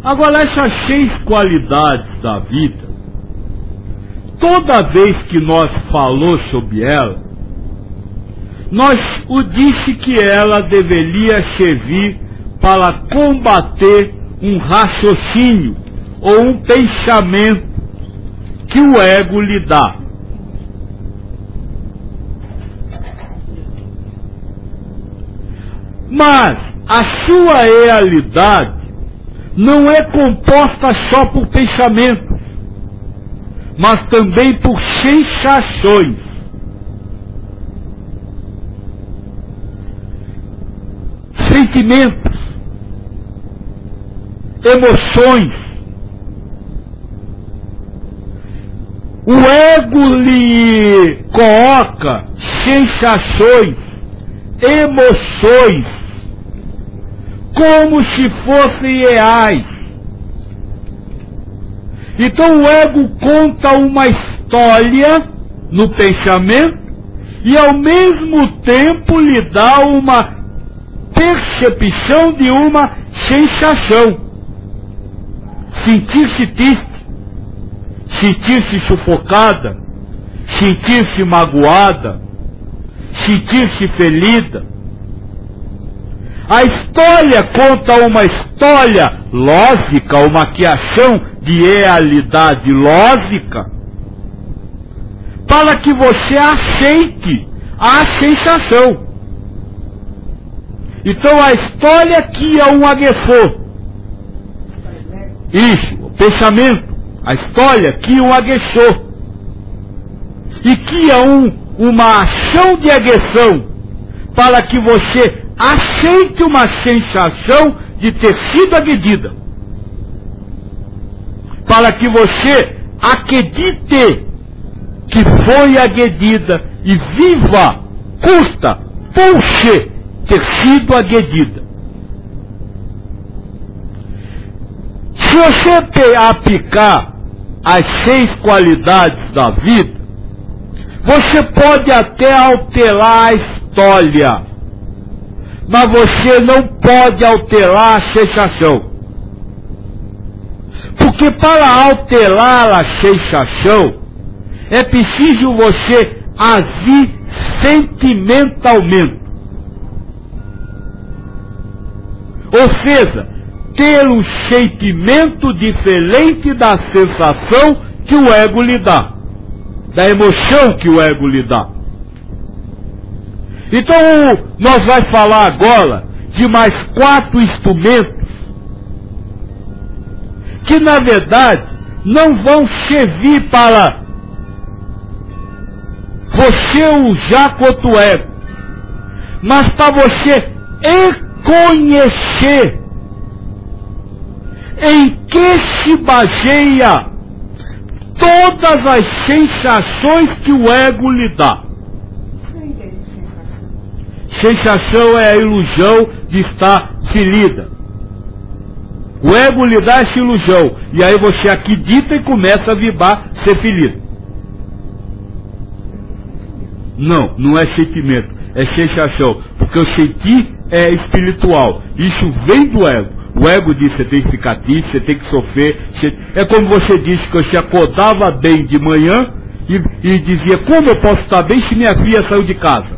Agora, essas 6 qualidades da vida, toda vez que nós falamos sobre ela, nós o disse que ela deveria servir para combater um raciocínio ou um pensamento que o ego lhe dá. Mas a sua realidade não é composta só por pensamentos, mas também por sensações. Sentimentos, emoções. O ego lhe coloca sensações, emoções, como se fossem reais. Então o ego conta uma história no pensamento e ao mesmo tempo lhe dá uma percepção de uma sensação. Sentir-se triste, sentir-se sufocada, sentir-se magoada, sentir-se ferida. A história conta uma história lógica, uma criação de realidade lógica, para que você aceite a sensação. Então a história cria um agressor. Isso, o pensamento, a história cria um agressor. E cria uma ação de agressão para que você aceite uma sensação de ter sido agredida. Para que você acredite que foi agredida e viva, custa, puxe, ter sido agredida. Se você aplicar as 6 qualidades da vida, você pode até alterar a história, mas você não pode alterar a sensação. Porque para alterar a sensação, é preciso você agir sentimentalmente. Ou seja, ter um sentimento diferente da sensação que o ego lhe dá, da emoção que o ego lhe dá. Então, nós vamos falar agora de mais 4 instrumentos que, na verdade, não vão servir para você usar contra o ego, mas para você reconhecer em que se baseia todas as sensações que o ego lhe dá. Sensação é a ilusão de estar ferida. O ego lhe dá essa ilusão, e aí você acredita e começa a vibrar ser ferido. Não, não é sentimento, é sensação, porque o sentir é espiritual, isso vem do ego. O ego diz que você tem que ficar triste, você tem que sofrer. É como você disse que você acordava bem de manhã e dizia, como eu posso estar bem se minha filha saiu de casa?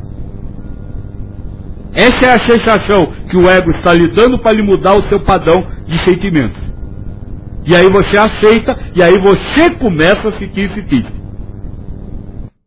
Essa é a sensação que o ego está lhe dando para lhe mudar o seu padrão de sentimentos. E aí você aceita, e aí você começa a sentir-se triste.